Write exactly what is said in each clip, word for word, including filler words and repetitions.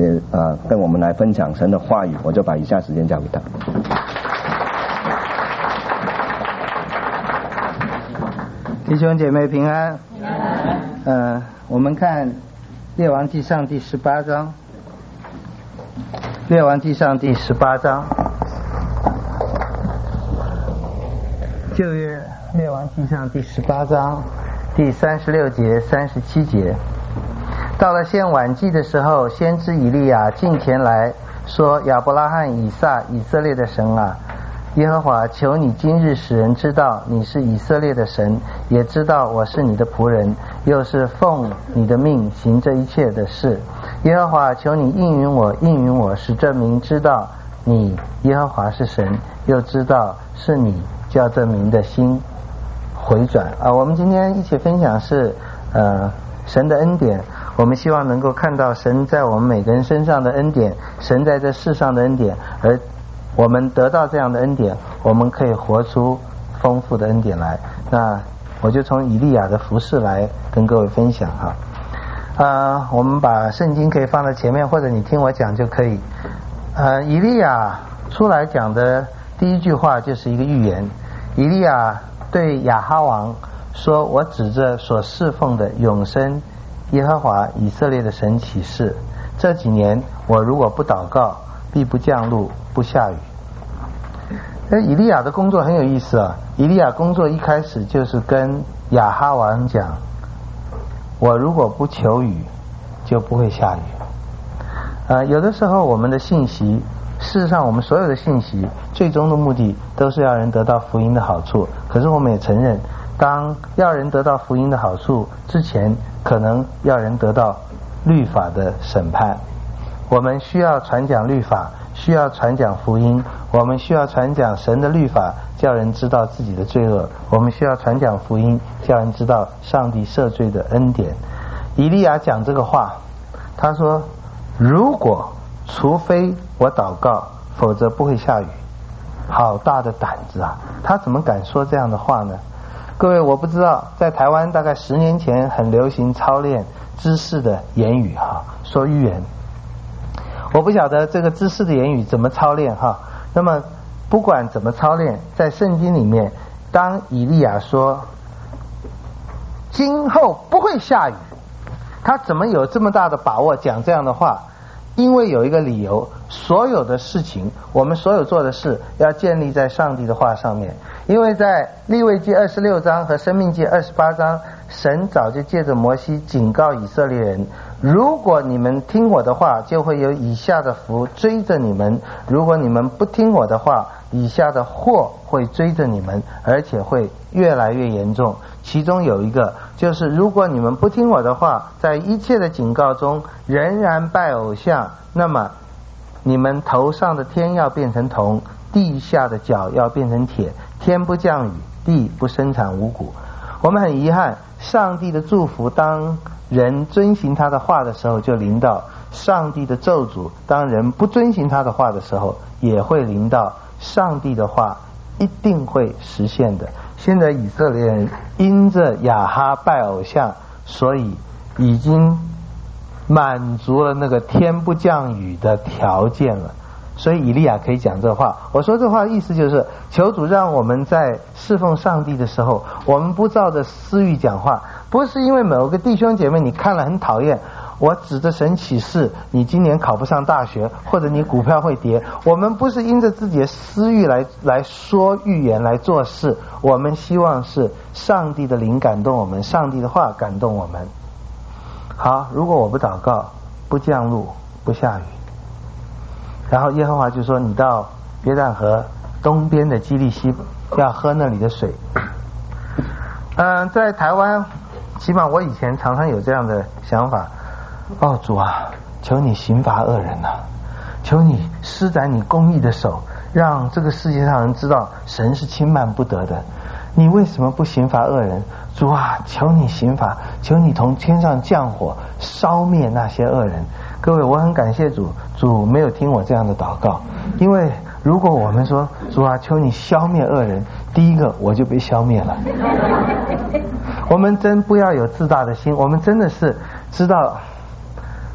也啊跟我们来分享神的话语，我就把以下时间交给他。 弟兄姐妹平安。呃，我们看列王纪上第十八章。列王纪上第十八章，旧约列王纪上第十八章第三十六节、三十七节。到了献晚祭的时候，先知以利亚近前来说：亚伯拉罕、以撒，以色列的神啊，耶和华，求你今日使人知道你是以色列的神，也知道我是你的仆人，又是奉你的命行这一切的事。耶和华，求你应允我，应允我，使这民知道你耶和华是神，又知道是你叫这民的心回转啊。我们今天一起分享是呃神的恩典，我们希望能够看到神在我们每个人身上的恩典，神在这世上的恩典，而我们得到这样的恩典，我们可以活出丰富的恩典来。那我就从以利亚的服事来跟各位分享哈。呃，我们把圣经可以放在前面，或者你听我讲就可以。呃，以利亚出来讲的第一句话就是一个预言。以利亚对亚哈王说：我指着所侍奉的永生耶和华以色列的神起誓，这几年我如果不祷告，必不降露，不下雨。那以利亚的工作很有意思啊。以利亚工作一开始就是跟亚哈王讲：我如果不求雨，就不会下雨。呃，有的时候我们的信息，事实上我们所有的信息最终的目的都是要人得到福音的好处，可是我们也承认，当要人得到福音的好处之前，可能要人得到律法的审判。我们需要传讲律法，需要传讲福音，我们需要传讲神的律法，叫人知道自己的罪恶，我们需要传讲福音，叫人知道上帝赦罪的恩典。以利亚讲这个话，他说：如果除非我祷告，否则不会下雨。好大的胆子啊，他怎么敢说这样的话呢？各位，我不知道，在台湾大概十年前很流行操练知识的言语哈，说预言。我不晓得这个知识的言语怎么操练哈。那么不管怎么操练，在圣经里面，当以利亚说今后不会下雨，他怎么有这么大的把握讲这样的话？因为有一个理由，所有的事情，我们所有做的事要建立在上帝的话上面。因为在利未记二十六章和申命记二十八章，神早就借着摩西警告以色列人：如果你们听我的话，就会有以下的福追着你们；如果你们不听我的话，以下的祸会追着你们，而且会越来越严重。其中有一个就是，如果你们不听我的话，在一切的警告中仍然拜偶像，那么你们头上的天要变成铜，地下的脚要变成铁，天不降雨，地不生产五谷。我们很遗憾，上帝的祝福当人遵行他的话的时候就临到，上帝的咒诅当人不遵行他的话的时候也会临到。上帝的话一定会实现的。现在以色列人因着亚哈拜偶像，所以已经满足了那个天不降雨的条件了，所以以利亚可以讲这话。我说这话的意思就是，求主让我们在侍奉上帝的时候，我们不照着私欲讲话，不是因为某个弟兄姐妹你看了很讨厌，我指着神起誓你今年考不上大学，或者你股票会跌。我们不是因着自己的私欲来来说预言来做事，我们希望是上帝的灵感动我们，上帝的话感动我们。好，如果我不祷告，不降露，不下雨，然后耶和华就说：你到约旦河东边的基利溪要喝那里的水。嗯，在台湾起码我以前常常有这样的想法，哦主啊，求你刑罚恶人啊，求你施展你公义的手，让这个世界上人知道神是轻慢不得的。你为什么不刑罚恶人？主啊，求你刑罚，求你从天上降火烧灭那些恶人。各位，我很感谢主，主没有听我这样的祷告。因为如果我们说主啊，求你消灭恶人，第一个我就被消灭了。我们真不要有自大的心，我们真的是知道知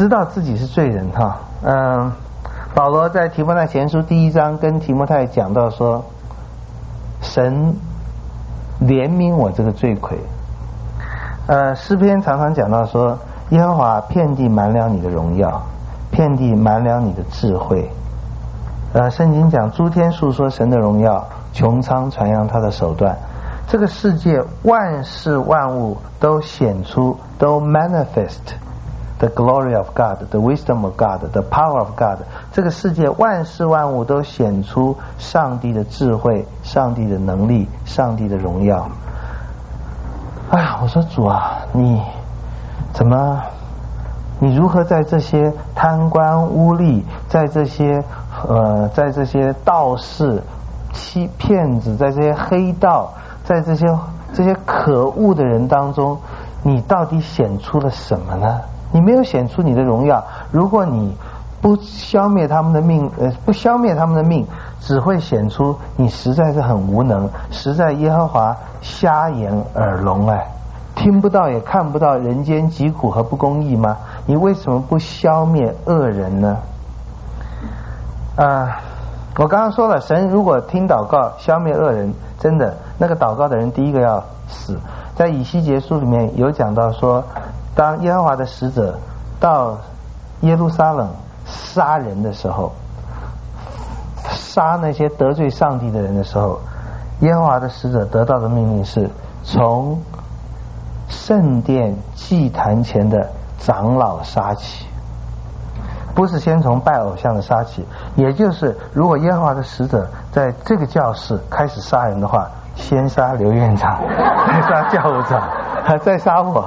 知道自己是罪人哈。嗯，保罗在提摩太前书第一章跟提摩太讲到说，神怜悯我这个罪魁。呃，诗篇常常讲到说，耶和华遍地满了你的荣耀，遍地满了你的智慧。呃，圣经讲诸天述说神的荣耀，穹苍传扬他的手段。这个世界万事万物都显出，都 manifest the glory of God, the wisdom of God, the power of God。 这个世界万事万物都显出上帝的智慧，上帝的能力，上帝的荣耀。哎呀，我说主啊，你怎么你如何在这些贪官污吏，在这些呃在这些道士欺骗子，在这些黑道，在这些这些可恶的人当中，你到底显出了什么呢？你没有显出你的荣耀。如果你不消灭他们的命，呃，不消灭他们的命，只会显出你实在是很无能，实在耶和华瞎眼耳聋，哎，听不到也看不到人间疾苦和不公义吗？你为什么不消灭恶人呢？啊、呃，我刚刚说了，神如果听祷告消灭恶人，真的那个祷告的人第一个要死。在以西结书里面有讲到说，当耶和华的使者到耶路撒冷杀人的时候，杀那些得罪上帝的人的时候，耶和华的使者得到的命令是从圣殿祭坛前的长老杀起，不是先从拜偶像的杀起。也就是如果耶和华的使者在这个教室开始杀人的话，先杀刘院长，再杀教务长，再杀我。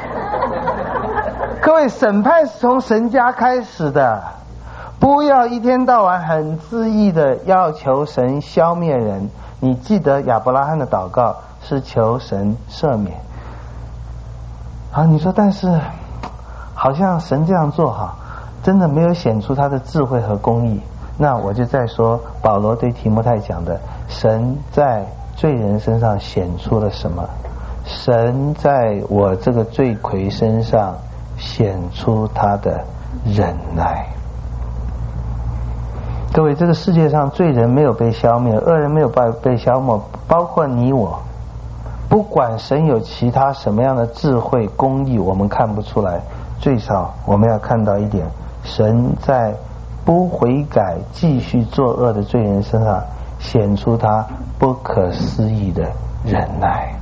各位，审判是从神家开始的，不要一天到晚很恣意的要求神消灭人。你记得亚伯拉罕的祷告是求神赦免啊，你说但是好像神这样做哈，真的没有显出他的智慧和公义。那我就再说保罗对提摩太讲的，神在罪人身上显出了什么？神在我这个罪魁身上显出他的忍耐。各位，这个世界上罪人没有被消灭，恶人没有被消灭，包括你我。不管神有其他什么样的智慧公义我们看不出来，最少我们要看到一点，神在不悔改继续作恶的罪人身上显出他不可思议的忍耐。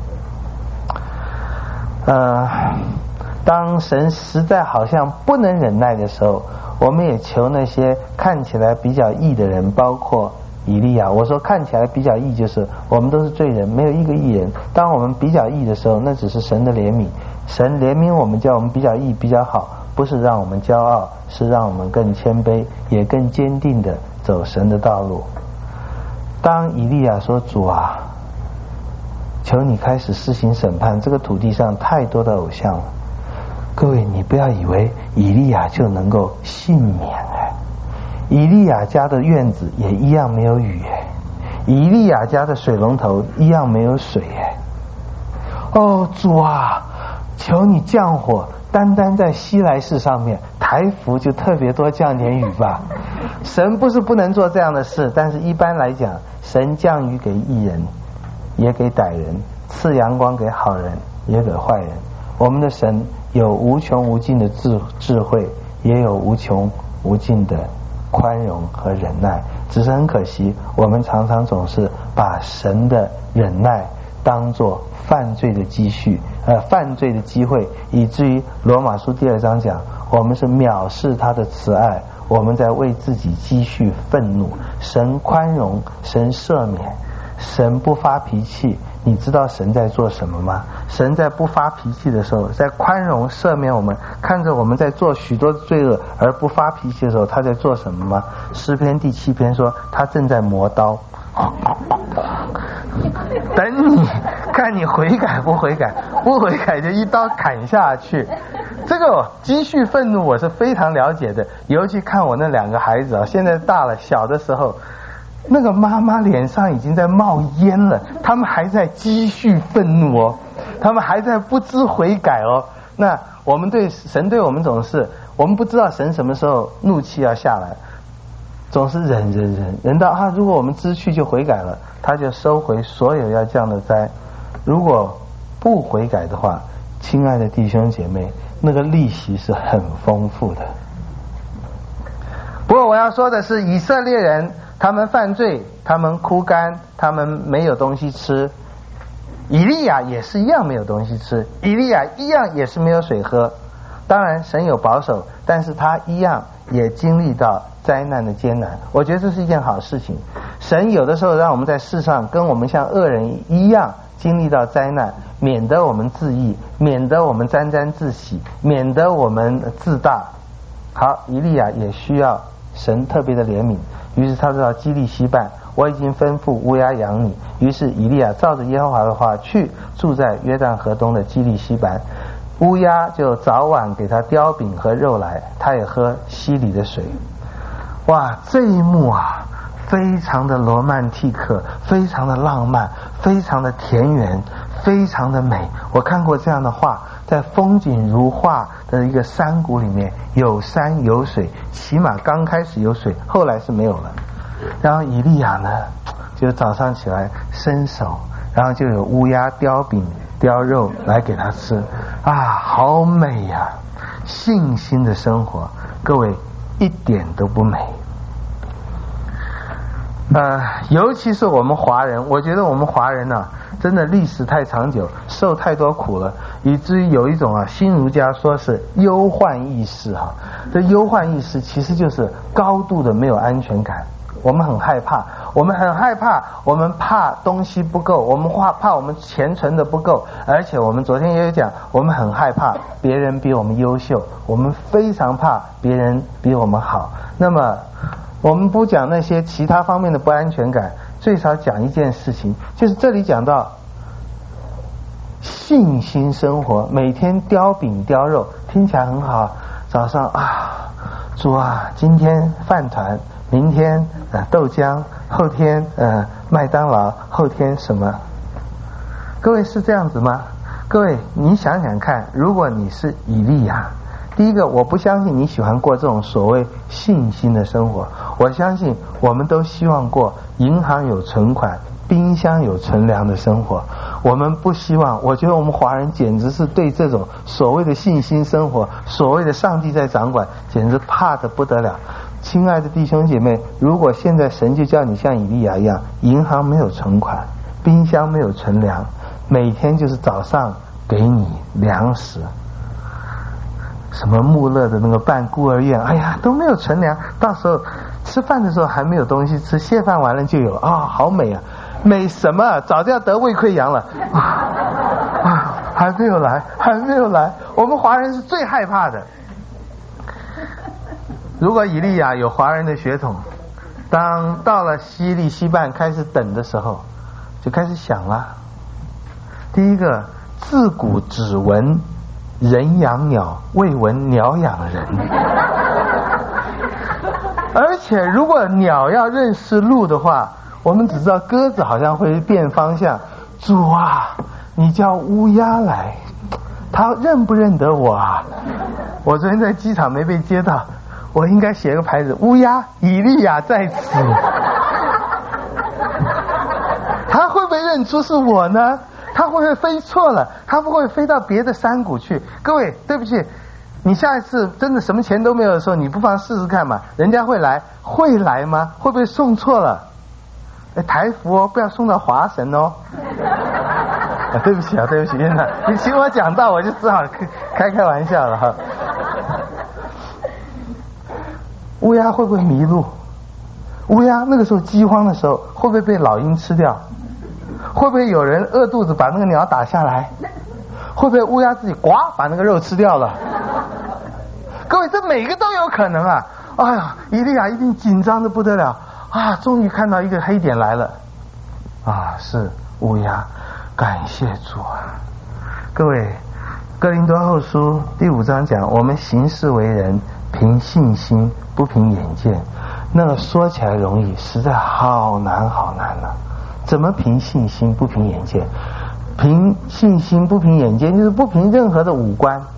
呃，当神实在好像不能忍耐的时候，我们也求那些看起来比较义的人，包括以利亚。我说看起来比较义，就是我们都是罪人，没有一个义人。当我们比较义的时候，那只是神的怜悯。神怜悯我们，叫我们比较义比较好，不是让我们骄傲，是让我们更谦卑，也更坚定的走神的道路。当以利亚说，主啊，求你开始施行审判，这个土地上太多的偶像了。各位，你不要以为以利亚就能够幸免哎，以利亚家的院子也一样没有雨哎，以利亚家的水龙头一样没有水哎。哦，主啊，求你降火，单单在西来市上面，台福就特别多降点雨吧。神不是不能做这样的事，但是一般来讲，神降雨给义人，也给歹人，赐阳光给好人，也给坏人。我们的神有无穷无尽的智智慧，也有无穷无尽的宽容和忍耐。只是很可惜，我们常常总是把神的忍耐当作犯罪的积蓄，呃，犯罪的机会，以至于罗马书第二章讲，我们是藐视他的慈爱，我们在为自己积蓄愤怒。神宽容，神赦免，神不发脾气。你知道神在做什么吗？神在不发脾气的时候，在宽容赦免我们，看着我们在做许多的罪恶而不发脾气的时候，他在做什么吗？诗篇第七篇说，他正在磨刀，等你看你悔改不悔改，不悔改就一刀砍下去。这个积蓄愤怒我是非常了解的，尤其看我那两个孩子啊，现在大了，小的时候那个妈妈脸上已经在冒烟了，他们还在积蓄愤怒哦，他们还在不知悔改哦。 那我们对神对我们总是，我们不知道神什么时候怒气要下来，总是忍忍忍忍到啊，如果我们知趣就悔改了，他就收回所有要降的灾。如果不悔改的话，亲爱的弟兄姐妹，那个利息是很丰富的。不过我要说的是，以色列人他们犯罪，他们枯干，他们没有东西吃。以利亚也是一样没有东西吃，以利亚一样也是没有水喝。当然神有保守，但是他一样也经历到灾难的艰难。我觉得这是一件好事情。神有的时候让我们在世上跟我们像恶人一样经历到灾难，免得我们自义，免得我们沾沾自喜，免得我们自大。好，以利亚也需要神特别的怜悯，于是他知道基利西办，我已经吩咐乌鸦养你。于是以利亚照着耶和华的话去，住在约旦河东的基利西班。乌鸦就早晚给他叼饼和肉来，他也喝溪里的水。哇，这一幕啊，非常的罗曼蒂克，非常的浪漫，非常的田园，非常的美。我看过这样的画，在风景如画的一个山谷里面，有山有水，起码刚开始有水，后来是没有了。然后以利亚呢，就早上起来伸手，然后就有乌鸦叼饼叼肉来给他吃啊，好美呀、啊！信心的生活，各位一点都不美。呃，尤其是我们华人，我觉得我们华人啊，真的历史太长久，受太多苦了，以至于有一种啊，新儒家说是忧患意识哈、啊。这忧患意识其实就是高度的没有安全感。我们很害怕，我们很害怕，我们怕东西不够，我们怕怕我们钱存的不够，而且我们昨天也有讲，我们很害怕别人比我们优秀，我们非常怕别人比我们好。那么我们不讲那些其他方面的不安全感，最少讲一件事情，就是这里讲到信心生活，每天叼饼叼肉，听起来很好。早上啊，主啊，今天饭团，明天呃豆浆，后天呃麦当劳，后天什么？各位是这样子吗？各位你想想看，如果你是以利亚，第一个我不相信你喜欢过这种所谓信心的生活，我相信我们都希望过银行有存款，冰箱有存粮的生活。我们不希望，我觉得我们华人简直是对这种所谓的信心生活，所谓的上帝在掌管，简直怕得不得了。亲爱的弟兄姐妹，如果现在神就叫你像以利亚一样，银行没有存款，冰箱没有存粮，每天就是早上给你粮食，什么穆勒的那个办孤儿院，哎呀都没有存粮，到时候吃饭的时候还没有东西吃，谢饭完了就有啊、哦，好美啊！美什么？早就要得胃溃疡了啊！啊，还没有来，还没有来。我们华人是最害怕的。如果以利亚有华人的血统，当到了西利西半开始等的时候，就开始想了。第一个，自古只闻人养鸟，未闻鸟养人。而且如果鸟要认识路的话，我们只知道鸽子好像会变方向。主啊，你叫乌鸦来，他认不认得我啊？我昨天在机场没被接到，我应该写个牌子，乌鸦以利亚在此。他会不会认出是我呢？他会不会飞错了？他会不会飞到别的山谷去？各位对不起，你下一次真的什么钱都没有的时候，你不妨试试看嘛，人家会来，会来吗？会不会送错了？台服哦，不要送到华神哦。啊，对不起啊，对不起，院长，你请我讲到，我就只好开开玩笑了哈。乌鸦会不会迷路？乌鸦那个时候饥荒的时候，会不会被老鹰吃掉？会不会有人饿肚子把那个鸟打下来？会不会乌鸦自己呱把那个肉吃掉了？各位，这每个都有可能啊！哎呀，以利亚一定紧张的不得了啊！终于看到一个黑点来了啊！是乌鸦，感谢主啊！各位，哥林多后书第五章讲，我们行事为人，凭信心，不凭眼见。那个说起来容易，实在好难好难了、啊。怎么凭信心不凭眼见？凭信心不凭眼见，就是不凭任何的五官，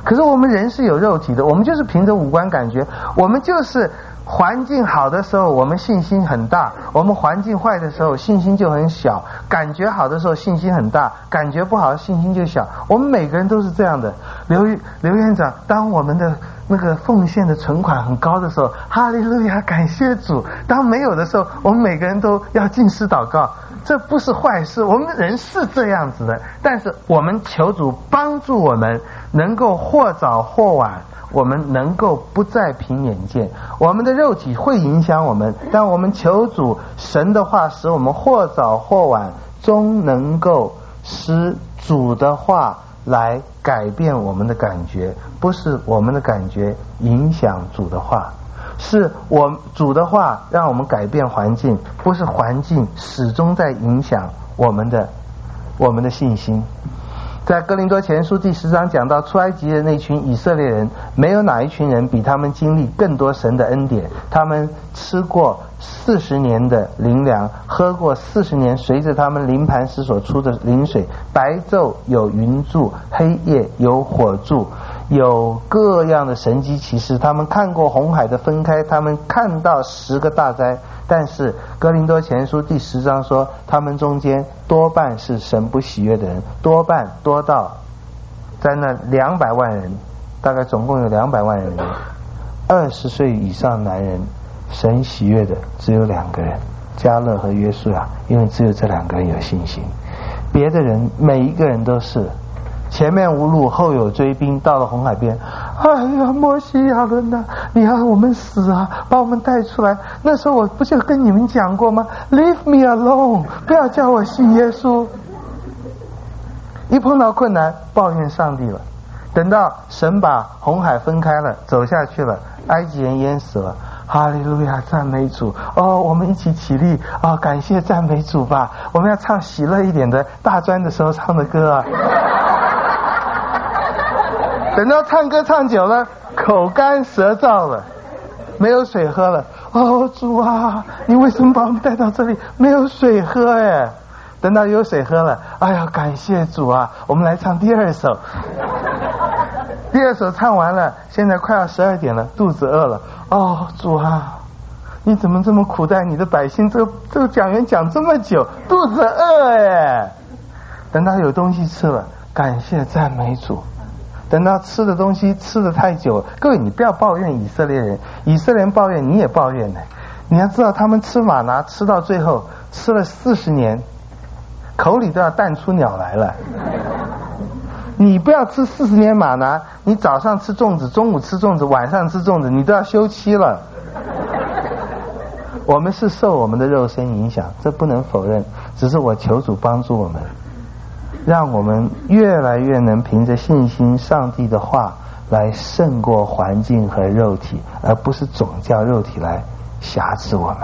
可是我们人是有肉体的，我们就是凭着五官感觉，我们就是环境好的时候我们信心很大，我们环境坏的时候信心就很小，感觉好的时候信心很大，感觉不好信心就小，我们每个人都是这样的。刘刘院长，当我们的那个奉献的存款很高的时候，哈利路亚，感谢主，当没有的时候我们每个人都要禁食祷告，这不是坏事，我们人是这样子的，但是我们求主帮助我们能够或早或晚，我们能够不再凭眼见，我们的肉体会影响我们，但我们求主神的话使我们或早或晚终能够使主的话来改变我们的感觉，不是我们的感觉影响主的话，是我主的话让我们改变环境，不是环境始终在影响我们的我们的信心。在哥林多前书第十章讲到出埃及的那群以色列人，没有哪一群人比他们经历更多神的恩典，他们吃过四十年的灵粮，喝过四十年随着他们灵磐石所出的灵水，白昼有云柱，黑夜有火柱，有各样的神迹奇事，他们看过红海的分开，他们看到十个大灾。但是哥林多前书第十章说，他们中间多半是神不喜悦的人，多半多到在那两百万人，大概总共有两百万人，二十岁以上男人神喜悦的只有两个人，迦勒和约书亚，因为只有这两个人有信心，别的人每一个人都是前面无路后有追兵，到了红海边，哎呀，摩西亚伦呐，你要我们死啊，把我们带出来。那时候我不就跟你们讲过吗？ Leave me alone， 不要叫我信耶稣。一碰到困难抱怨上帝了，等到神把红海分开了，走下去了，埃及人淹死了，哈利路亚，赞美主！哦，我们一起起立啊、哦，感谢赞美主吧！我们要唱喜乐一点的大专的时候唱的歌啊。等到唱歌唱久了，口干舌燥了，没有水喝了。哦，主啊，你为什么把我们带到这里？没有水喝哎。等到有水喝了，哎呀，感谢主啊！我们来唱第二首。第二首唱完了，现在快要十二点了，肚子饿了。哦，主啊，你怎么这么苦待你的百姓？这个这个讲员讲这么久，肚子饿哎。等到有东西吃了，感谢赞美主。等到吃的东西吃的太久了，各位你不要抱怨以色列人，以色列人抱怨你也抱怨呢。你要知道他们吃玛拿吃到最后吃了四十年，口里都要淡出鸟来了。你不要吃四十年玛拿，你早上吃粽子，中午吃粽子，晚上吃粽子，你都要休妻了。我们是受我们的肉身影响，这不能否认，只是我求主帮助我们，让我们越来越能凭着信心上帝的话来胜过环境和肉体，而不是总叫肉体来辖制我们。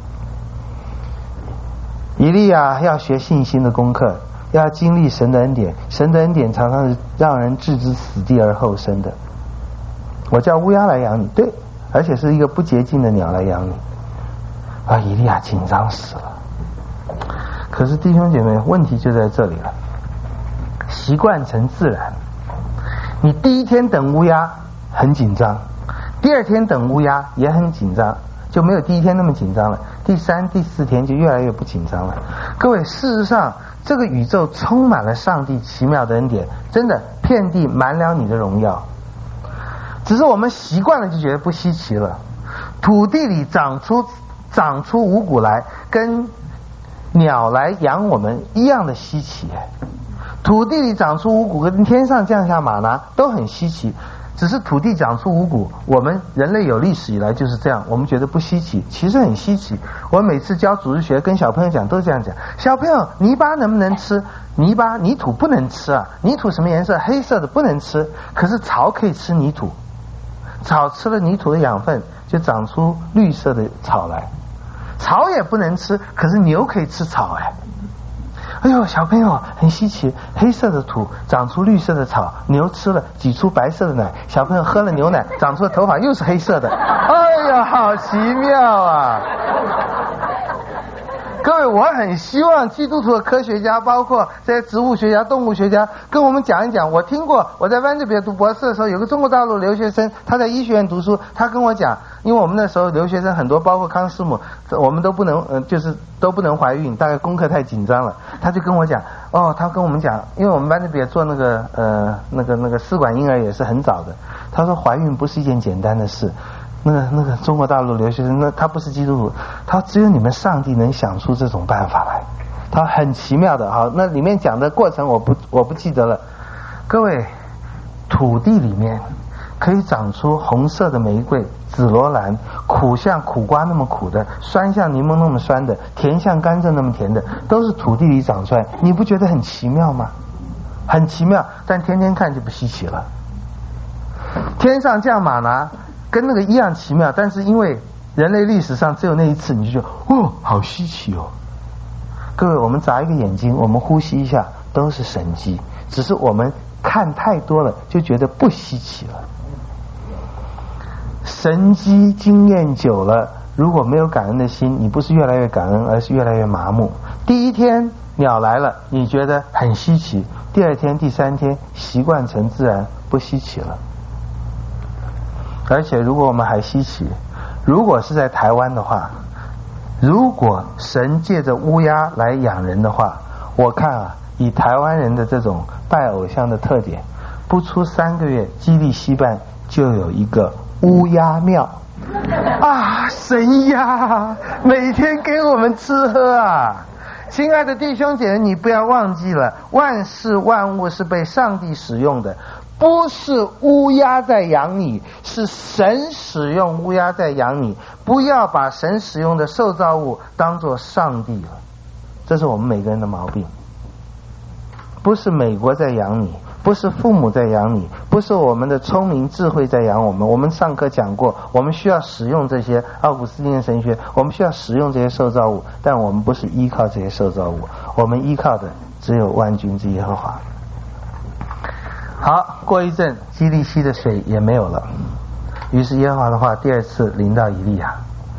以利亚要学信心的功课，要经历神的恩典，神的恩典常常是让人置之死地而后生的。我叫乌鸦来养你，对，而且是一个不洁净的鸟来养你。啊，以利亚紧张死了。可是弟兄姐妹，问题就在这里了，习惯成自然。你第一天等乌鸦很紧张，第二天等乌鸦也很紧张，就没有第一天那么紧张了。第三、第四天就越来越不紧张了。各位，事实上这个宇宙充满了上帝奇妙的恩典，真的遍地满了你的荣耀。只是我们习惯了就觉得不稀奇了。土地里长出长出五谷来，跟鸟来养我们一样的稀奇。土地里长出五谷跟天上降下玛拿都很稀奇，只是土地长出五谷，我们人类有历史以来就是这样，我们觉得不稀奇，其实很稀奇。我每次教组织学跟小朋友讲都这样讲，小朋友，泥巴能不能吃？泥巴泥土不能吃啊，泥土什么颜色？黑色的不能吃，可是草可以吃泥土，草吃了泥土的养分就长出绿色的草来。草也不能吃，可是牛可以吃草哎。哎呦，小朋友很稀奇，黑色的土长出绿色的草，牛吃了挤出白色的奶，小朋友喝了牛奶长出的头发又是黑色的。哎呀，好奇妙啊！ 各位，我很希望基督徒的科学家，包括这些植物学家、动物学家，跟我们讲一讲。我听过，我在湾仔别读博士的时候，有个中国大陆留学生，他在医学院读书，他跟我讲，因为我们那时候留学生很多，包括康师母，我们都不能，呃，就是都不能怀孕，大概功课太紧张了。他就跟我讲，哦，他跟我们讲，因为我们湾仔别做那个呃那个那个试管婴儿也是很早的，他说怀孕不是一件简单的事。那个那个中国大陆留学生，那他不是基督徒，他只有你们上帝能想出这种办法来，他很奇妙的。好，那里面讲的过程我不我不记得了。各位，土地里面可以长出红色的玫瑰、紫罗兰，苦像苦瓜那么苦的，酸像柠檬那么酸的，甜像甘蔗那么甜的，都是土地里长出来，你不觉得很奇妙吗？很奇妙，但天天看就不稀奇了。天上降玛拿跟那个一样奇妙，但是因为人类历史上只有那一次，你就觉得哦，好稀奇哦。各位，我们眨一个眼睛，我们呼吸一下，都是神迹，只是我们看太多了，就觉得不稀奇了。神迹经验久了，如果没有感恩的心，你不是越来越感恩，而是越来越麻木。第一天鸟来了，你觉得很稀奇，第二天、第三天习惯成自然，不稀奇了。而且如果我们还稀奇，如果是在台湾的话，如果神借着乌鸦来养人的话，我看啊，以台湾人的这种拜偶像的特点，不出三个月，基利溪畔就有一个乌鸦庙啊，神呀，每天给我们吃喝啊。亲爱的弟兄姐妹，你不要忘记了，万事万物是被上帝使用的，不是乌鸦在养你，是神使用乌鸦在养你。不要把神使用的受造物当作上帝了，这是我们每个人的毛病。不是美国在养你，不是父母在养你，不是我们的聪明智慧在养我们。我们上课讲过，我们需要使用这些奥古斯丁的神学，我们需要使用这些受造物，但我们不是依靠这些受造物，我们依靠的只有万军之耶和华。好，过一阵基利溪的水也没有了，于是耶和华的话第二次临到以利亚，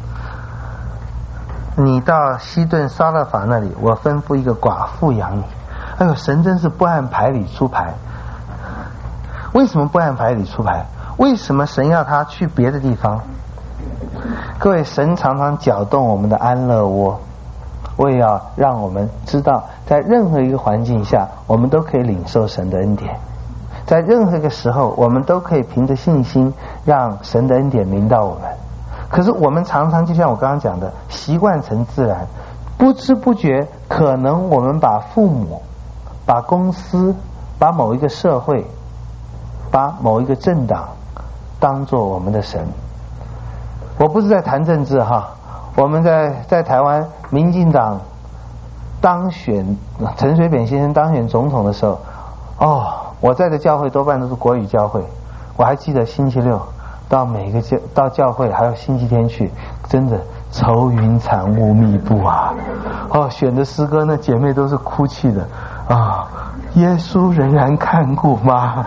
你到西顿撒勒法那里，我吩咐一个寡妇养你。哎呦，神真是不按牌理出牌。为什么不按牌理出牌？为什么神要他去别的地方？各位，神常常搅动我们的安乐窝，为要让我们知道，在任何一个环境下，我们都可以领受神的恩典。在任何一个时候，我们都可以凭着信心让神的恩典临到我们。可是我们常常就像我刚刚讲的，习惯成自然，不知不觉，可能我们把父母、把公司、把某一个社会、把某一个政党当作我们的神。我不是在谈政治哈，我们在在台湾民进党当选陈水扁先生当选总统的时候，哦，我在的教会多半都是国语教会。我还记得星期六到每个教到教会，还有星期天去，真的愁云惨雾密布啊！哦，选的诗歌那姐妹都是哭泣的啊！耶稣仍然看顾吗？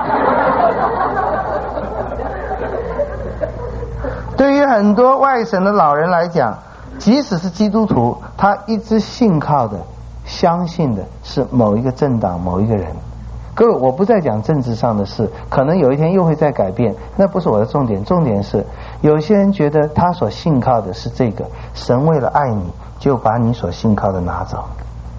对于很多外省的老人来讲，即使是基督徒，他一直信靠的、相信的是某一个政党、某一个人。各位，我不再讲政治上的事，可能有一天又会再改变，那不是我的重点。重点是，有些人觉得他所信靠的是这个，神为了爱你，就把你所信靠的拿走。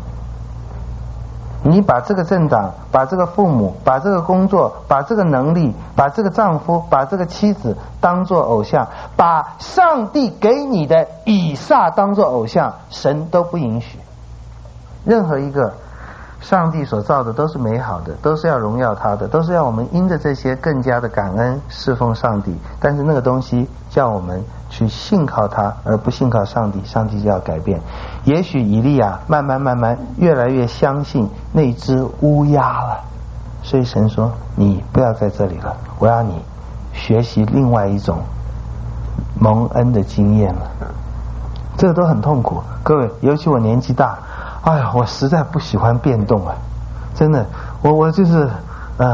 你把这个政党、把这个父母、把这个工作、把这个能力、把这个丈夫、把这个妻子当作偶像，把上帝给你的以撒当作偶像，神都不允许。任何一个上帝所造的都是美好的，都是要荣耀他的，都是要我们因着这些更加的感恩侍奉上帝。但是那个东西叫我们去信靠他，而不信靠上帝，上帝就要改变。也许以利亚慢慢慢慢越来越相信那只乌鸦了，所以神说你不要在这里了，我要你学习另外一种蒙恩的经验了。这个都很痛苦，各位，尤其我年纪大，哎呀，我实在不喜欢变动啊！真的，我我就是呃，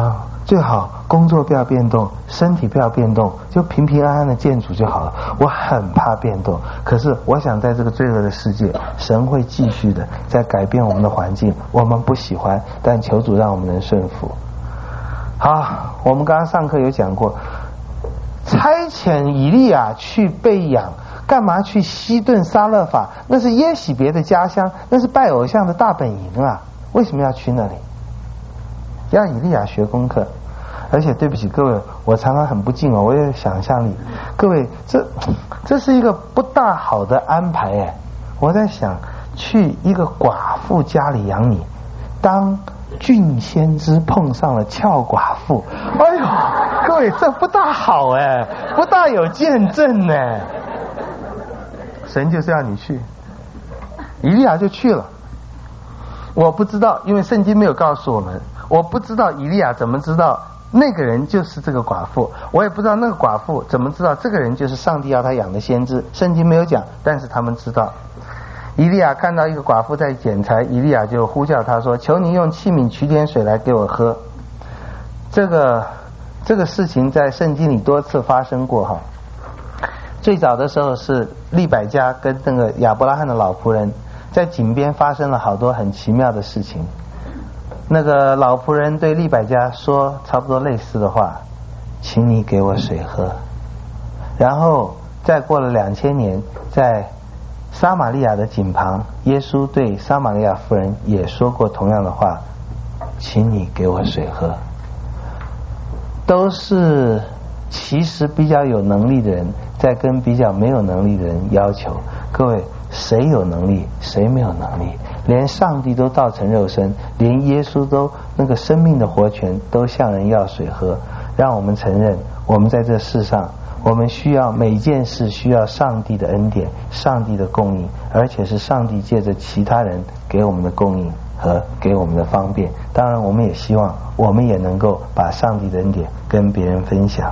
最好工作不要变动，身体不要变动，就平平安安的见主就好了。我很怕变动，可是我想在这个罪恶的世界，神会继续的在改变我们的环境，我们不喜欢，但求主让我们能顺服。好，我们刚刚上课有讲过，差遣以利亚去被养，干嘛去西顿撒勒法？那是耶洗别的家乡，那是拜偶像的大本营啊！为什么要去那里？让以利亚学功课。而且对不起各位，我常常很不敬哦，我有想象力。各位，这这是一个不大好的安排哎。我在想，去一个寡妇家里养你，当俊先知碰上了俏寡妇，哎呦，各位这不大好哎，不大有见证哎。神就是要你去，以利亚就去了。我不知道，因为圣经没有告诉我们，我不知道以利亚怎么知道那个人就是这个寡妇，我也不知道那个寡妇怎么知道这个人就是上帝要他养的先知，圣经没有讲，但是他们知道。以利亚看到一个寡妇在捡柴，以利亚就呼叫他说，求你用器皿取点水来给我喝。这个这个事情在圣经里多次发生过哈。最早的时候是利百加跟那个亚伯拉罕的老仆人在井边发生了好多很奇妙的事情。那个老仆人对利百加说差不多类似的话，请你给我水喝。然后再过了两千年，在撒玛利亚的井旁，耶稣对撒玛利亚妇人也说过同样的话，请你给我水喝。都是其实比较有能力的人在跟比较没有能力的人要求。各位，谁有能力谁没有能力？连上帝都道成肉身，连耶稣都那个生命的活泉都向人要水喝。让我们承认，我们在这世上，我们需要每一件事需要上帝的恩典，上帝的供应，而且是上帝借着其他人给我们的供应和给我们的方便。当然我们也希望我们也能够把上帝的恩典跟别人分享。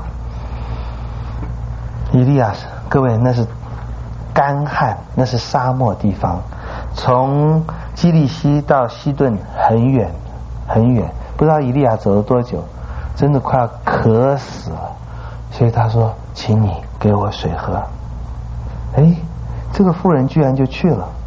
以利亚，各位，那是干旱，那是沙漠地方，从基利西到西顿很远很远，不知道以利亚走了多久，真的快要渴死了。所以他说，请你给我水喝。哎，这个妇人居然就去了，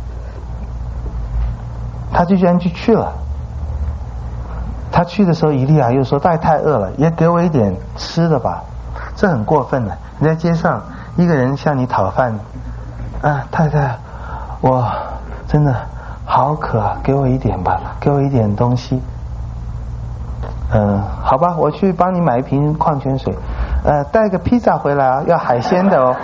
他就居然就去了。他去的时候，以利亚又说，大概太饿了，也给我一点吃的吧。这很过分的，你在街上一个人向你讨饭，啊，太太，我真的好渴，给我一点吧，给我一点东西。嗯，好吧，我去帮你买一瓶矿泉水，呃，带个披萨回来啊，要海鲜的哦。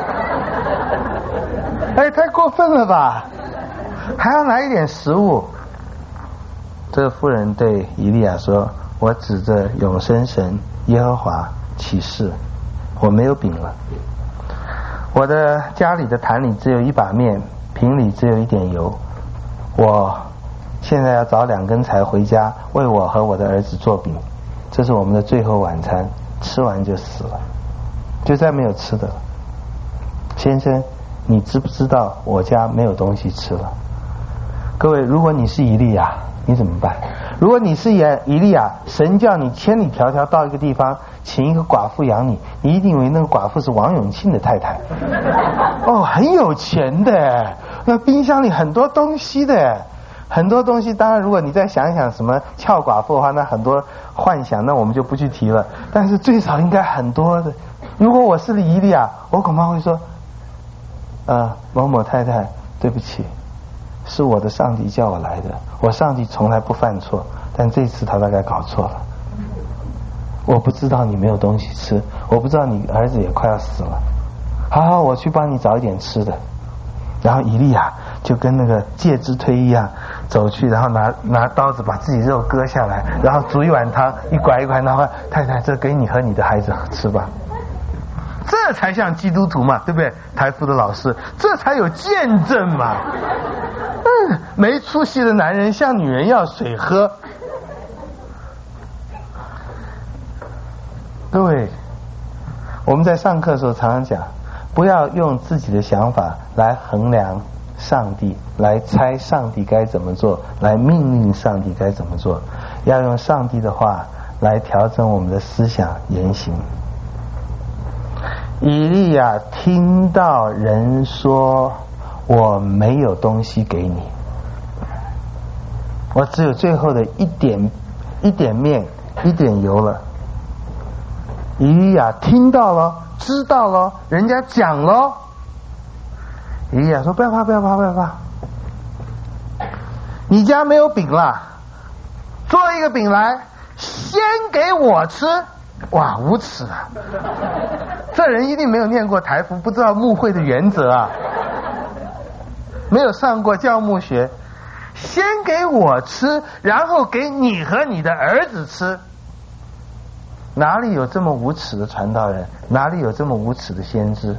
哎，太过分了吧，还要拿一点食物。这个妇人对以利亚说，我指着永生神耶和华起誓，我没有饼了，我的家里的坛里只有一把面，瓶里只有一点油，我现在要找两根柴回家，为我和我的儿子做饼，这是我们的最后晚餐，吃完就死了，就再没有吃的了。先生，你知不知道我家没有东西吃了？各位，如果你是以利亚，你怎么办？如果你是以利亚，神叫你千里迢迢到一个地方，请一个寡妇养你，你一定以为那个寡妇是王永庆的太太，哦，很有钱的，那冰箱里很多东西的，很多东西。当然如果你再想一想什么俏寡妇的话，那很多幻想，那我们就不去提了，但是最少应该很多的。如果我是以利亚，我恐怕会说，呃，某某太太，对不起，是我的上帝叫我来的，我上帝从来不犯错，但这次他大概搞错了，我不知道你没有东西吃，我不知道你儿子也快要死了，好好，我去帮你找一点吃的。然后以利亚就跟那个介之推一样走去，然后拿拿刀子把自己肉割下来，然后煮一碗汤，一拐一拐，然后太太，这给你和你的孩子吃吧。这才像基督徒嘛，对不对？台福的老师，这才有见证嘛。嗯，没出息的男人向女人要水喝。各位，我们在上课的时候常常讲，不要用自己的想法来衡量上帝，来猜上帝该怎么做，来命令上帝该怎么做，要用上帝的话来调整我们的思想言行。以利亚听到人说我没有东西给你，我只有最后的一点一点面一点油了。以利亚听到了，知道了，人家讲了。以利亚说不要怕不要怕不要怕，你家没有饼了，做一个饼来先给我吃。哇，无耻啊！这人一定没有念过台符，不知道牧会的原则啊，没有上过教牧学。先给我吃，然后给你和你的儿子吃。哪里有这么无耻的传道人？哪里有这么无耻的先知？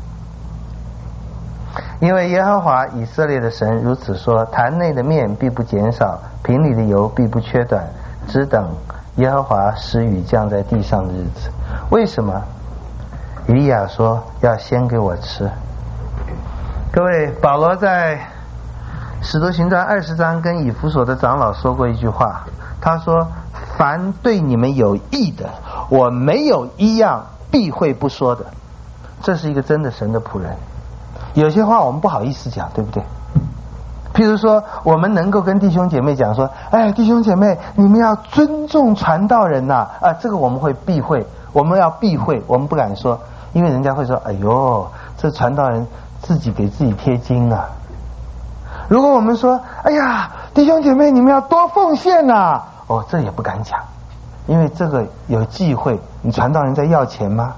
因为耶和华以色列的神如此说：坛内的面必不减少，瓶里的油必不缺短，只等耶和华使雨降在地上的日子。为什么？以利亚说要先给我吃。各位，保罗在使徒行传二十章跟以弗所的长老说过一句话，他说：凡对你们有益的，我没有一样避讳不说的。这是一个真的神的仆人。有些话我们不好意思讲，对不对？譬如说我们能够跟弟兄姐妹讲说，哎，弟兄姐妹你们要尊重传道人呐、啊，啊，这个我们会避讳，我们要避讳，我们不敢说，因为人家会说，哎呦，这传道人自己给自己贴金啊。如果我们说，哎呀，弟兄姐妹你们要多奉献啊，哦，这也不敢讲，因为这个有忌讳，你传道人在要钱吗？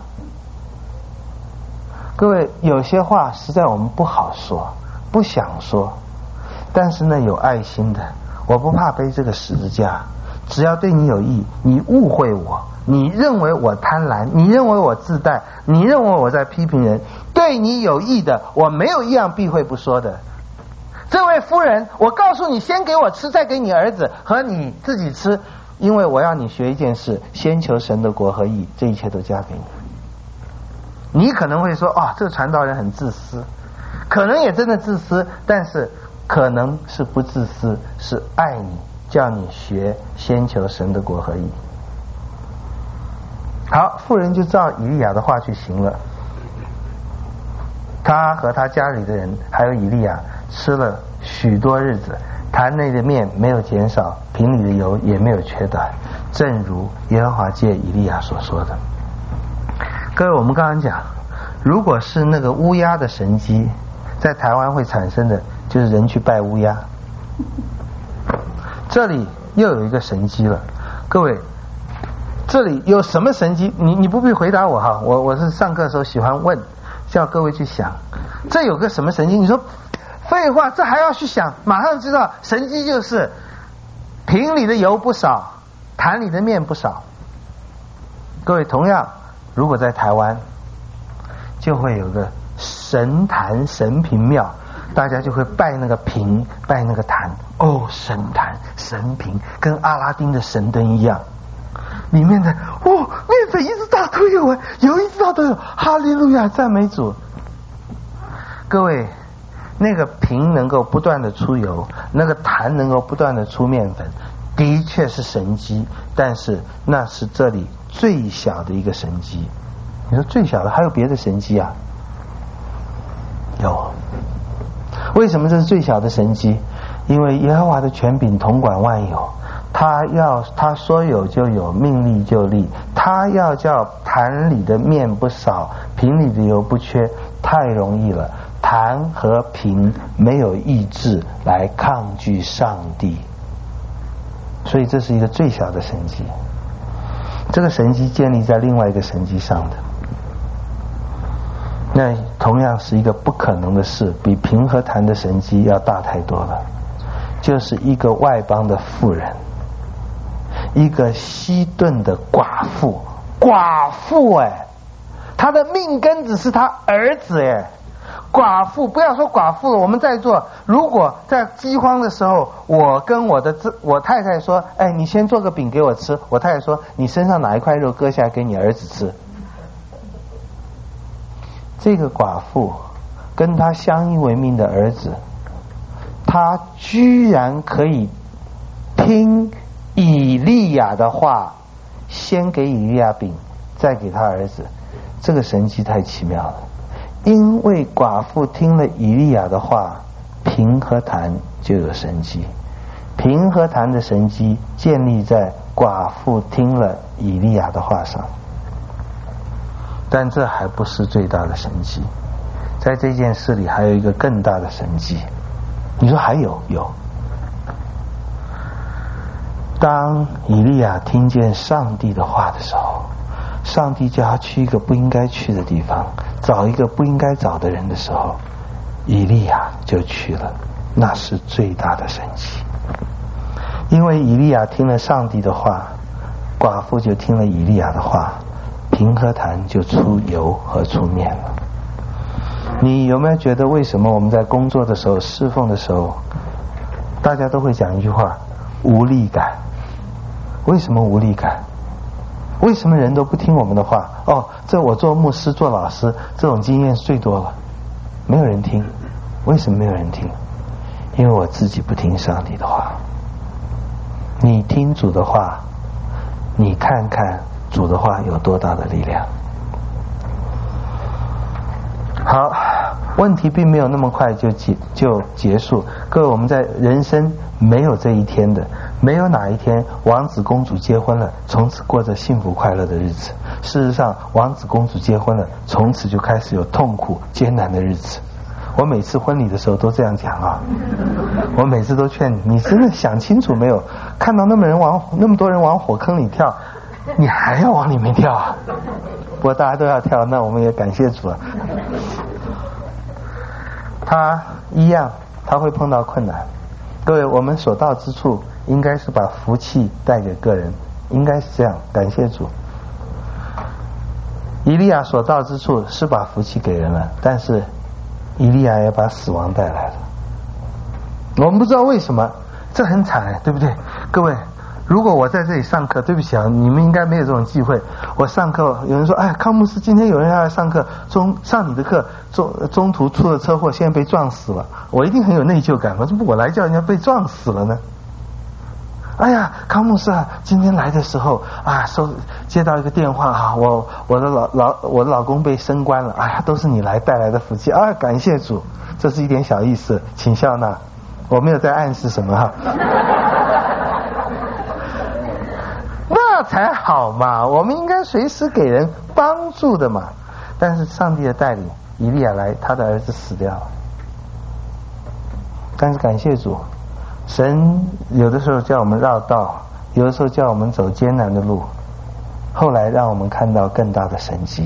各位，有些话实在我们不好说，不想说，但是呢有爱心的，我不怕背这个十字架，只要对你有益，你误会我，你认为我贪婪，你认为我自大，你认为我在批评人，对你有益的我没有一样避讳不说的。这位夫人，我告诉你，先给我吃，再给你儿子和你自己吃，因为我要你学一件事，先求神的国和义，这一切都加给你。你可能会说，哦，这个传道人很自私，可能也真的自私，但是可能是不自私，是爱你，叫你学先求神的国和义。好，妇人就照以利亚的话去行了，他和他家里的人还有以利亚吃了许多日子，坛内的面没有减少，瓶里的油也没有缺短，正如耶和华借以利亚所说的。各位，我们刚刚讲，如果是那个乌鸦的神迹，在台湾会产生的就是人去拜乌鸦。这里又有一个神迹了，各位，这里有什么神迹？你你不必回答我哈，我我是上课的时候喜欢问，叫各位去想，这有个什么神迹？你说废话，这还要去想？马上知道，神迹就是瓶里的油不少，坛里的面不少。各位，同样如果在台湾，就会有个神坛神瓶庙，大家就会拜那个瓶，拜那个坛。哦，神坛神瓶跟阿拉丁的神灯一样，里面的哦，面粉一直到都有啊，油一直到都有，哈利路亚，赞美主。各位，那个瓶能够不断的出油，那个坛能够不断的出面粉，的确是神迹，但是那是这里最小的一个神迹。你说最小的还有别的神迹啊？有。为什么这是最小的神迹？因为耶和华的权柄统管万有，他要他说有就有，命立就立，他要叫坛里的面不少，瓶里的油不缺，太容易了。坛和瓶没有意志来抗拒上帝，所以这是一个最小的神迹。这个神迹建立在另外一个神迹上的，那同样是一个不可能的事，比瓶和坛的神迹要大太多了。就是一个外邦的妇人，一个西顿的寡妇，寡妇哎，她的命根子是她儿子哎。寡妇，不要说寡妇了，我们在座如果在饥荒的时候，我跟我的我太太说，哎，你先做个饼给我吃，我太太说，你身上哪一块肉割下来给你儿子吃。这个寡妇跟他相依为命的儿子，他居然可以听以利亚的话， 先给以利亚饼，再给他儿子。这个神迹太奇妙了，因为寡妇听了以利亚的话，平和坛就有神迹。平和坛的神迹建立在寡妇听了以利亚的话上，但这还不是最大的神迹。在这件事里还有一个更大的神迹。你说还有？有。当以利亚听见上帝的话的时候，上帝叫他去一个不应该去的地方，找一个不应该找的人的时候，以利亚就去了。那是最大的神迹。因为以利亚听了上帝的话，寡妇就听了以利亚的话，平和坛就出油和出面了。你有没有觉得为什么我们在工作的时候、侍奉的时候，大家都会讲一句话：无力感？为什么无力感？为什么人都不听我们的话？哦，这我做牧师、做老师，这种经验最多了，没有人听。为什么没有人听？因为我自己不听上帝的话。你听主的话，你看看主的话有多大的力量。好，问题并没有那么快就结就结束。各位，我们在人生没有这一天的，没有哪一天王子公主结婚了，从此过着幸福快乐的日子。事实上，王子公主结婚了，从此就开始有痛苦艰难的日子。我每次婚礼的时候都这样讲啊，我每次都劝你，你真的想清楚没有？看到那么人往那么多人往火坑里跳，你还要往里面跳啊？不过大家都要跳，那我们也感谢主了。他一样，他会碰到困难。各位，我们所到之处，应该是把福气带给个人，应该是这样。感谢主。以利亚所到之处是把福气给人了，但是以利亚也把死亡带来了。我们不知道为什么，这很惨，对不对？各位，如果我在这里上课，对不起啊，你们应该没有这种机会。我上课，有人说：“哎，康牧师，今天有人要来上课，中上你的课，中中途出了车祸，现在被撞死了。”我一定很有内疚感。我说：“我来叫人家被撞死了呢？”哎呀，康牧师啊，今天来的时候啊，收接到一个电话啊，我我的老老我的老公被升官了，哎呀，都是你来带来的福气啊，感谢主，这是一点小意思，请笑纳，我没有在暗示什么哈。那才好嘛，我们应该随时给人帮助的嘛。但是上帝的带领，以利亚来，他的儿子死掉了，但是感谢主。神有的时候叫我们绕道，有的时候叫我们走艰难的路，后来让我们看到更大的神迹。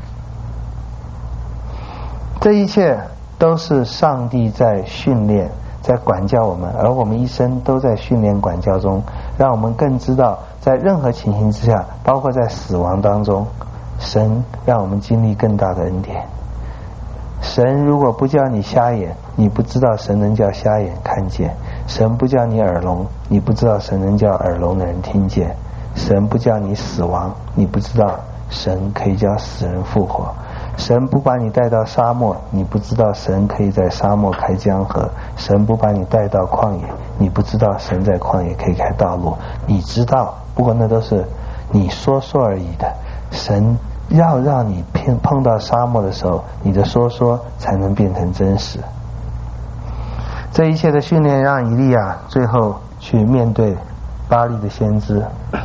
这一切都是上帝在训练，在管教我们，而我们一生都在训练管教中，让我们更知道在任何情形之下，包括在死亡当中，神让我们经历更大的恩典。神如果不叫你瞎眼，你不知道神能叫瞎眼看见；神不叫你耳聋，你不知道神能叫耳聋的人听见；神不叫你死亡，你不知道神可以叫死人复活；神不把你带到沙漠，你不知道神可以在沙漠开江河；神不把你带到旷野，你不知道神在旷野可以开道路。你知道，不过那都是你说说而已的。神要让你碰到沙漠的时候，你的说说才能变成真实。这一切的训练让以利亚最后去面对巴力的先知。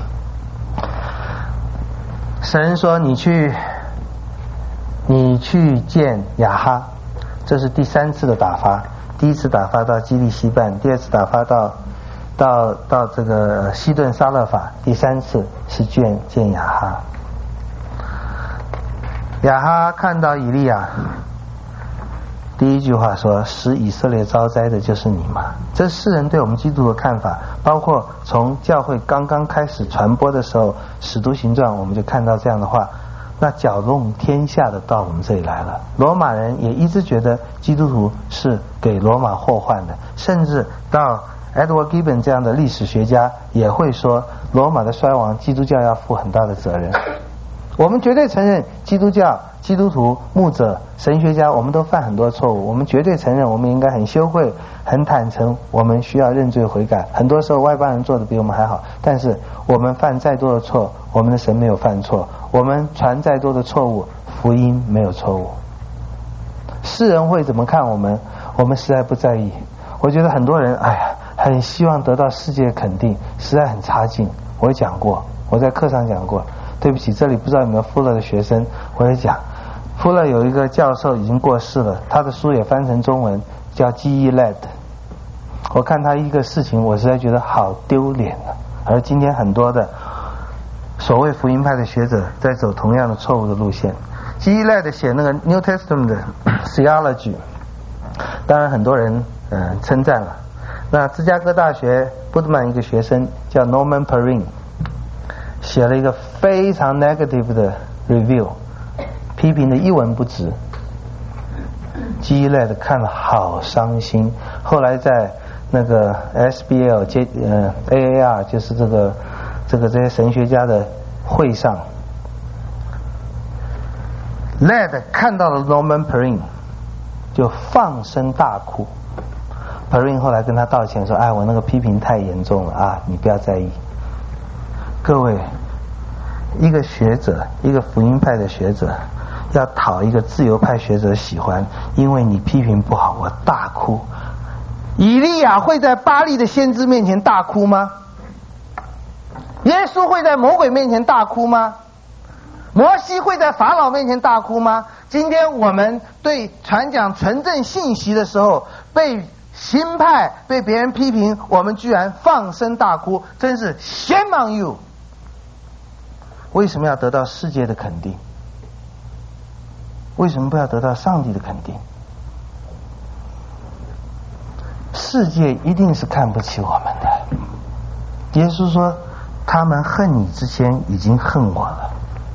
神说：“你去，你去见亚哈。”这是第三次的打发。第一次打发到基利西半，第二次打发到到到这个西顿撒勒法，第三次是见见亚哈。亚哈看到以利亚，第一句话说：“使以色列遭灾的就是你嘛。”这是世人对我们基督的看法，包括从教会刚刚开始传播的时候，《使徒行传》我们就看到这样的话。那搅动天下的到我们这里来了。罗马人也一直觉得基督徒是给罗马祸患的，甚至到 Edward Gibbon 这样的历史学家也会说，罗马的衰亡，基督教要负很大的责任。 我们绝对承认基督教、基督徒、牧者、神学家，我们都犯很多错误。我们绝对承认，我们应该很羞愧、很坦诚，我们需要认罪悔改。很多时候外邦人做的比我们还好，但是我们犯再多的错，我们的神没有犯错；我们传再多的错误，福音没有错误。世人会怎么看我们？我们实在不在意。我觉得很多人，哎呀，很希望得到世界肯定，实在很差劲。我也讲过，我在课上讲过。对不起，这里不知道有没有富勒的学生，我也讲，富勒有一个教授已经过世了，他的书也翻成中文，叫 G E Led。我看他一个事情，我实在觉得好丢脸啊！而今天很多的所谓福音派的学者在走同样的错误的路线。G E Led 写那个 New Testament 的 Theology， 当然很多人嗯、呃、称赞了。那芝加哥大学布德曼一个学生叫 Norman Perrin，写了一个非常 negative 的 review， 批评的一文不值。G E Led 看了好伤心，后来在那个 S B L 接呃 A A R 就是这个这个这些神学家的会上 ，Led 看到了 Norman Perrin 就放声大哭。Perrin 后来跟他道歉说：“哎，我那个批评太严重了啊，你不要在意。”各位，一个学者，一个福音派的学者，要讨一个自由派学者喜欢，因为你批评不好，我大哭。以利亚会在巴力的先知面前大哭吗？耶稣会在魔鬼面前大哭吗？摩西会在法老面前大哭吗？今天我们对传讲纯正信息的时候，被新派被别人批评，我们居然放声大哭，真是 shame on you。为什么要得到世界的肯定？为什么不要得到上帝的肯定？世界一定是看不起我们的。耶稣说，他们恨你之前已经恨我了。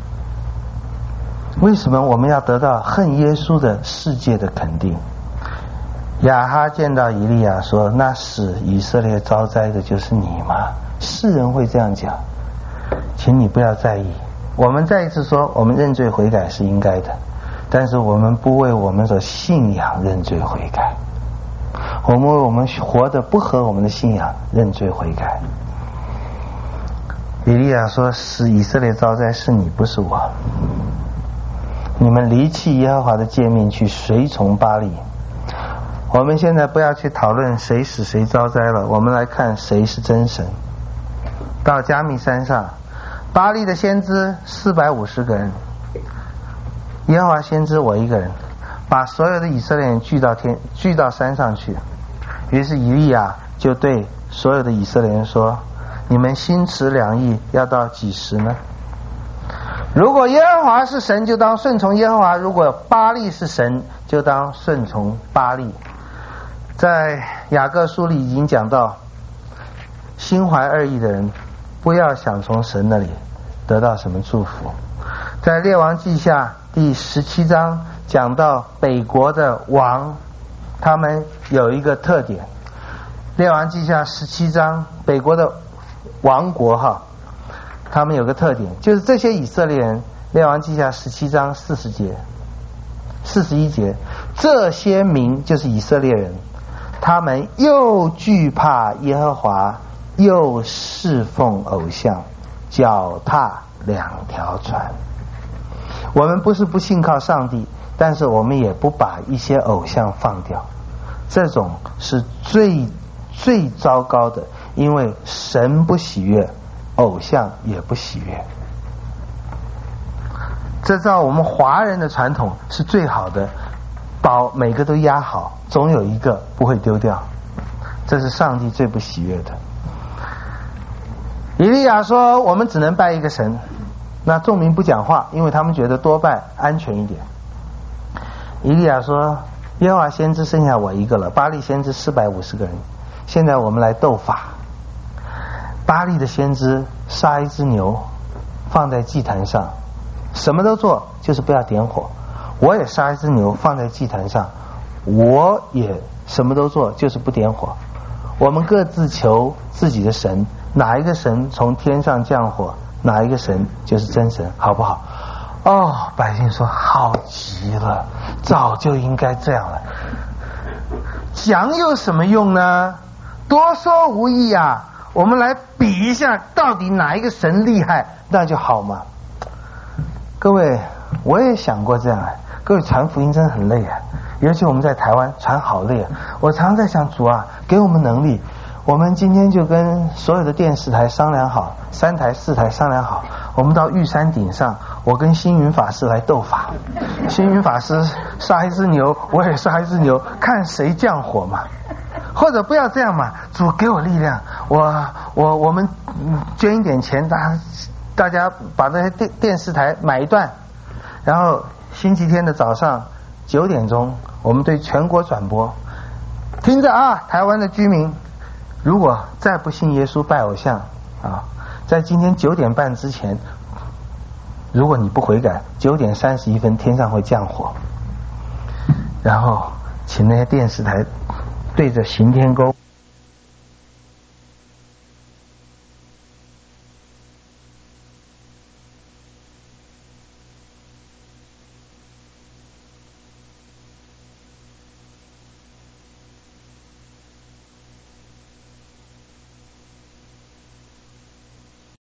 为什么我们要得到恨耶稣的世界的肯定？亚哈见到以利亚说，那使以色列遭灾的就是你吗？世人会这样讲，请你不要在意。我们再一次说，我们认罪悔改是应该的，但是我们不为我们的信仰认罪悔改，我们为我们活得不合我们的信仰认罪悔改。以利亚说，使以色列遭灾是你，不是我。你们离弃耶和华的诫命，去随从巴力。我们现在不要去讨论谁使谁遭灾了，我们来看谁是真神。到加密山上，巴力的先知四百五十个人，耶和华先知我一个人，把所有的以色列人聚到天聚到山上去。于是以利亚就对所有的以色列人说，你们心持两意要到几时呢？如果耶和华是神，就当顺从耶和华；如果巴力是神，就当顺从巴力。在雅各书里已经讲到，心怀二意的人不要想从神那里得到什么祝福。在列王记下第十七章讲到北国的王，他们有一个特点。列王记下十七章北国的王国哈，他们有个特点，就是这些以色列人，列王记下十七章四十节四十一节，这些民就是以色列人，他们又惧怕耶和华，又侍奉偶像，脚踏两条船。我们不是不信靠上帝，但是我们也不把一些偶像放掉，这种是最最糟糕的，因为神不喜悦，偶像也不喜悦。这照我们华人的传统是最好的，把每个都压好，总有一个不会丢掉，这是上帝最不喜悦的。以利亚说，我们只能拜一个神。那众民不讲话，因为他们觉得多拜安全一点。以利亚说，耶和华先知剩下我一个了，巴力先知四百五十个人，现在我们来斗法。巴力的先知杀一只牛放在祭坛上，什么都做，就是不要点火。我也杀一只牛放在祭坛上，我也什么都做，就是不点火。我们各自求自己的神，哪一个神从天上降火，哪一个神就是真神，好不好？ 哦，百姓说好极了，早就应该这样了。讲有什么用呢？多说无益啊。我们来比一下，到底哪一个神厉害，那就好嘛。各位，我也想过这样啊。各位传福音真的很累啊，尤其我们在台湾传好累啊。我常常在想，主啊，给我们能力。我们今天就跟所有的电视台商量好，三台四台商量好，我们到玉山顶上，我跟星云法师来斗法。星云法师杀一只牛，我也杀一只牛，看谁降火嘛。或者不要这样嘛，主给我力量，我我我们捐一点钱，大家大家把那些电电视台买一段，然后星期天的早上九点钟，我们对全国转播，听着啊，台湾的居民，如果再不信耶稣拜偶像啊，在今天九点半之前，如果你不悔改，九点三十一分天上会降火，然后请那些电视台对着行天宫